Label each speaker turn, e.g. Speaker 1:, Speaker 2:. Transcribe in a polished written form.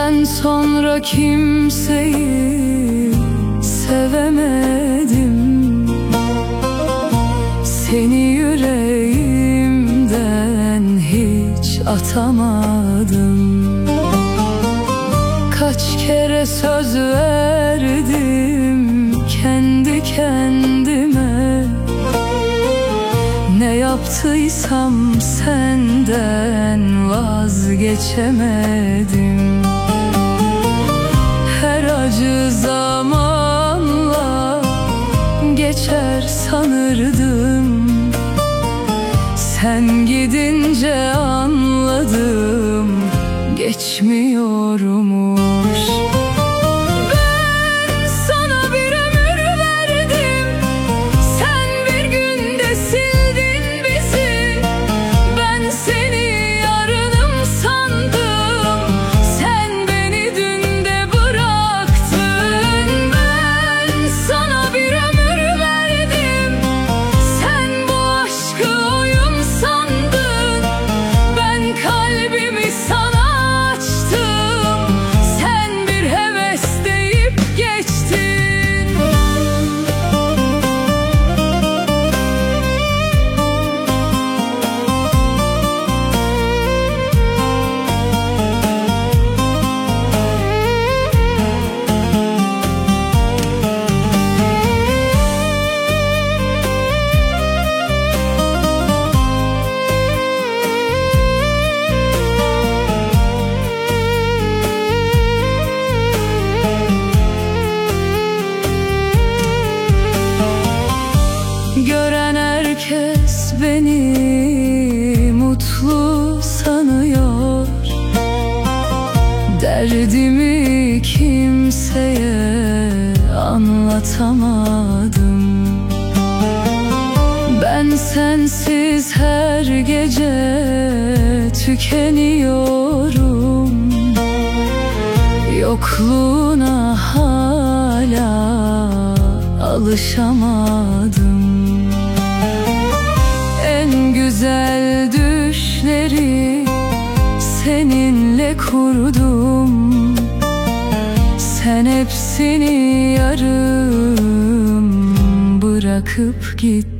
Speaker 1: Senden sonra kimseyi sevemedim. Seni yüreğimden hiç atamadım. Kaç kere söz verdim kendi kendime. Ne yaptıysam senden vazgeçemedim. Her acı zamanla geçer sanırdım. Sen gidince anladım, geçmiyormuş. Ben sana bir ömür verdim, sen bir günde sildin bizi. Ben seni yarınım sandım, sen beni dün de bıraktın. Ben sana bir ömür verdim, sen bu aşkı oyun sandın. Ben kalbimi sana açtım, sen bir heves deyip geçtin. Gören herkes beni mutlu sanıyor. Derdimi kimseye anlatamadım. Ben sensiz her gece tükeniyorum. Yokluğuna hala alışamadım. En güzel düşleri seninle kurdum. Sen hepsini yarım bırakıp gittin.